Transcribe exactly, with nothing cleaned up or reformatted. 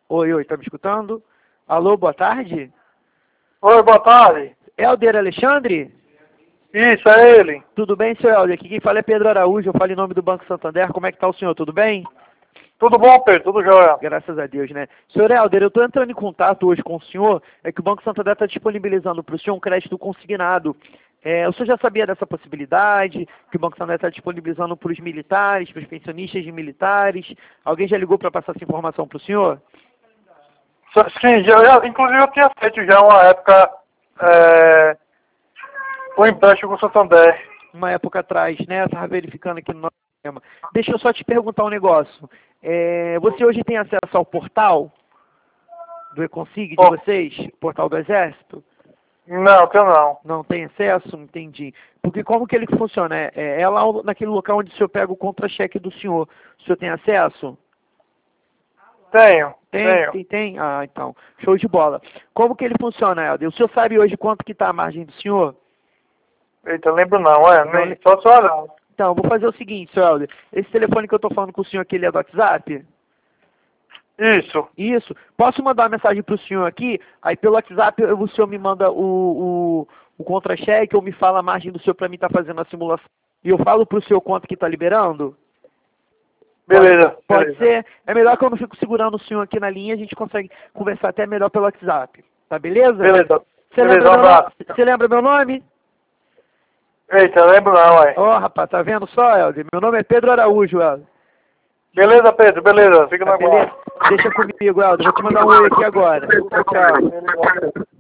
Oi, oi, tá me escutando? Alô, boa tarde? Oi, boa tarde. Helder Alexandre? Isso, é ele. Tudo bem, seu Helder? Aqui quem fala é Pedro Araújo, eu falo em nome do Banco Santander. Como é que tá o senhor? Tudo bem? Tudo bom, Pedro? Tudo jóia. Graças a Deus, né? Senhor Helder, eu estou entrando em contato hoje com o senhor, é que o Banco Santander está disponibilizando para o senhor um crédito consignado. É, o senhor já sabia dessa possibilidade, que o Banco Santander está disponibilizando para os militares, para os pensionistas de militares? Alguém já ligou para passar essa informação para o senhor? Sim, já, já, inclusive eu tinha feito já uma época é, um empréstimo com o Santander. Uma época atrás, né? Estava verificando aqui no nosso sistema. Deixa eu só te perguntar um negócio. É, você hoje tem acesso ao portal do Econsig de Oh, vocês? Portal do Exército? não, tenho não. Não tem acesso? Entendi. Porque como que ele funciona? É, é, é lá naquele local onde o senhor pega o contra-cheque do senhor. O senhor tem acesso? Tenho, Tem, tenho. tem, tem? Ah, então. Show de bola. Como que ele funciona, Helder? O senhor sabe hoje quanto que está a margem do senhor? Eita, lembro não, é, Não, nem, só só não. Então, vou fazer o seguinte, senhor Helder. Esse telefone que eu estou falando com o senhor aqui, ele é do WhatsApp? Isso, Isso. Posso mandar uma mensagem para o senhor aqui? Aí pelo WhatsApp o senhor me manda o, o, o contra-cheque ou me fala a margem do senhor para mim estar fazendo a simulação. E eu falo para o senhor quanto que está liberando? beleza. Pode, pode beleza. ser. É melhor que eu não fico segurando o senhor aqui na linha, a gente consegue conversar até melhor pelo WhatsApp. Tá beleza? Beleza. Você Beleza, lembra, um meu nome? abraço. Você lembra meu nome? Eita, lembro não, é. Ó, rapaz, tá vendo só, Helder? Meu nome é Pedro Araújo, Helder. Beleza, Pedro, beleza. Fica Tá na beleza? guarda. Deixa comigo, Helder. Vou te mandar um oi aqui agora. Tchau, tchau. Beleza.